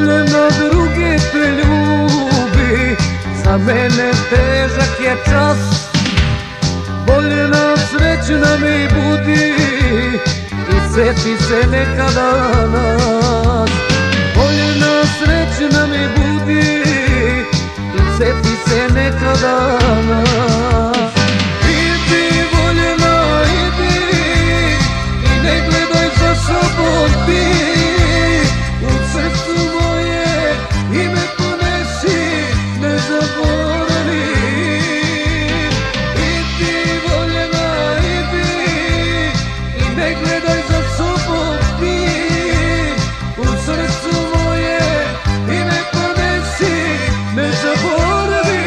voljena druge te ljubi, za mene težak je čas. Voljena srećna mi budi i sjeti se nekada nas. Voljena srećna mi budi i sjeti se nekada nas. Idi voljena, idi i ne gledaj za sobom ti. U srcu moje ime ponesi, ne zaboravi. Idi voljena, idi i ne gledaj za sobom ti. U srcu moje ime ponesi, ne zaboravi.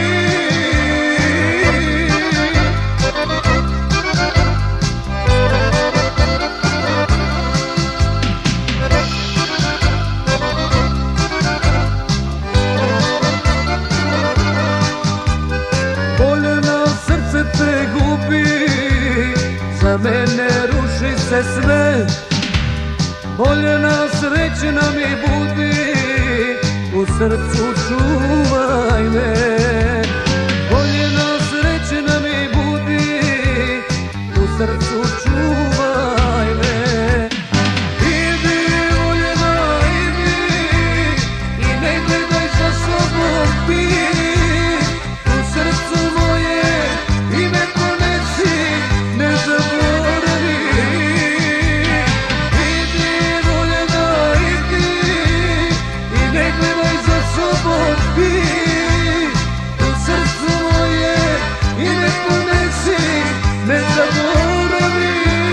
Voljena srce te gubi, za mene ruši se sve. Voljena srećna mi budi, u srcu čuvaj me. Voljena srećna mi budi, u srcu čuvaj me. Idi voljena, idi i ne gledaj za sobom ti. U srcu moje ime ponesi, ne zaboravi. Idi voljena, idi i ne gledaj za sobom ti. U srcu moje ime ponesi, ne zaboravi.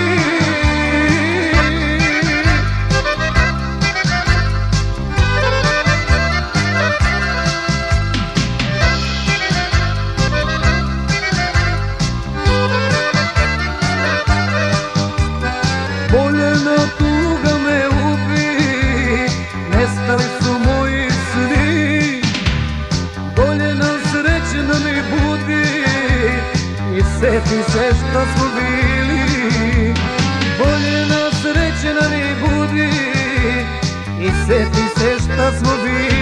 Voljena tuga me ubi, nestali su moji sni. Voljena srećna mi budi i sjeti se šta smo bili. Voljena srećna mi budi i sjeti se šta smo bili.